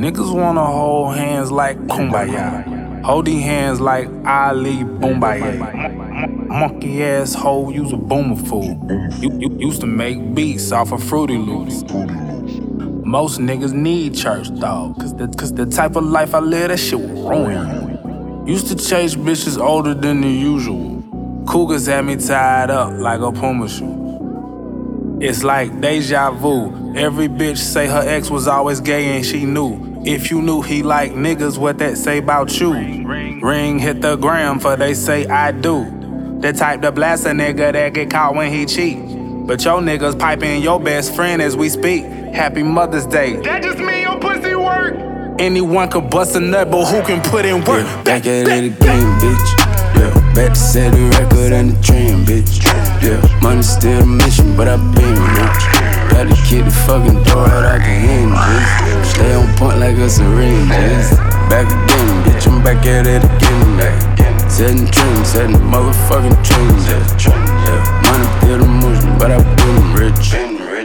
Niggas wanna hold hands like Kumbaya. Hold these hands like Ali Boombaye. Monkey ass hoe, you's a boomer fool. You used to make beats off of Fruity Loops. Most niggas need church, dog. Cause the type of life I live, that shit will ruin you. Used to chase bitches older than the usual. Cougars had me tied up like a Puma shoe. It's like deja vu. Every bitch say her ex was always gay and she knew. If you knew he like niggas, what that say about you? Ring hit the gram for they say I do. The type to blast a nigga that get caught when he cheat. But your niggas piping your best friend as we speak. Happy Mother's Day. That just mean your pussy work. Anyone can bust a nut, but who can put in work? Yeah, back at it again, bitch. Yeah, back to set the record and the dream, bitch. Yeah, money still the mission, but I been rich. Gotta keep the fucking door out, I can hear bitch. Stay on point like a syringe. Back again, bitch, I'm back at it again. Setting dreams, setting motherfucking dreams. Yeah, money still the motion, but I been rich.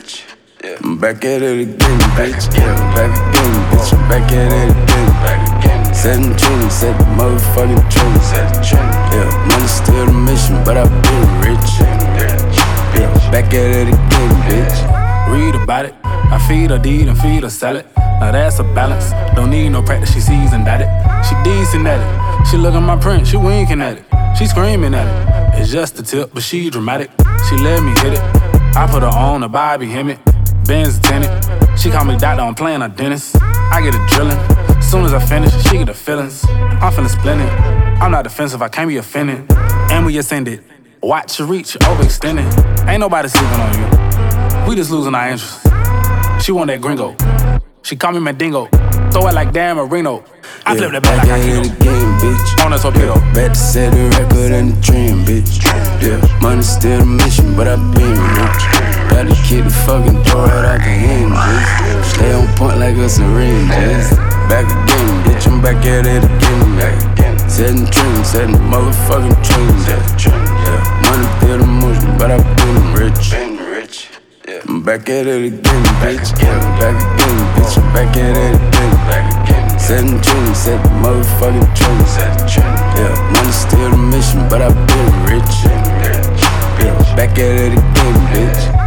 I'm back at it again, bitch. Yeah, back again, bitch. I'm back at it again. Setting dreams, setting motherfucking dreams. Yeah, money still the mission, but I been rich. Yeah, back at it again, bitch. Read about it. I feed her deed and feed her salad. Now that's a balance. Don't need no practice, she seasoned at it. She decent at it. She look at my print, she winking at it. She screaming at it. It's just a tip, but she dramatic. She let me hit it. I put her on a Bobby Hemmett. Benz tinted. She call me doctor, I'm playing a dentist. I get it drillin'. Soon as I finish, she get the feelings. I'm finna splendid. I'm not defensive, I can't be offended. And we ascended. Watch your reach, overextended. Ain't nobody sleeping on you. We just losing our interest. She want that gringo. She call me Mandingo. Throw it like Dan Marino. I flip that back like I hit again, bitch. On a torpedo. Yeah, back to set the record and the dream, bitch. Yeah, money still the mission, but I been rich. Gotta keep the fucking door out, I can hear bitch. Stay on point like a syringe. Back again, bitch, I'm back at it again. Setting dreams, setting motherfucking dreams. Yeah, money still the motion, but I been rich. I'm back at it again, bitch. Yeah, back again, bitch. I'm back at it again. Setting dreams, setting motherfucking dreams. Yeah, money still the mission, but I been rich. Yeah, back at it again, bitch.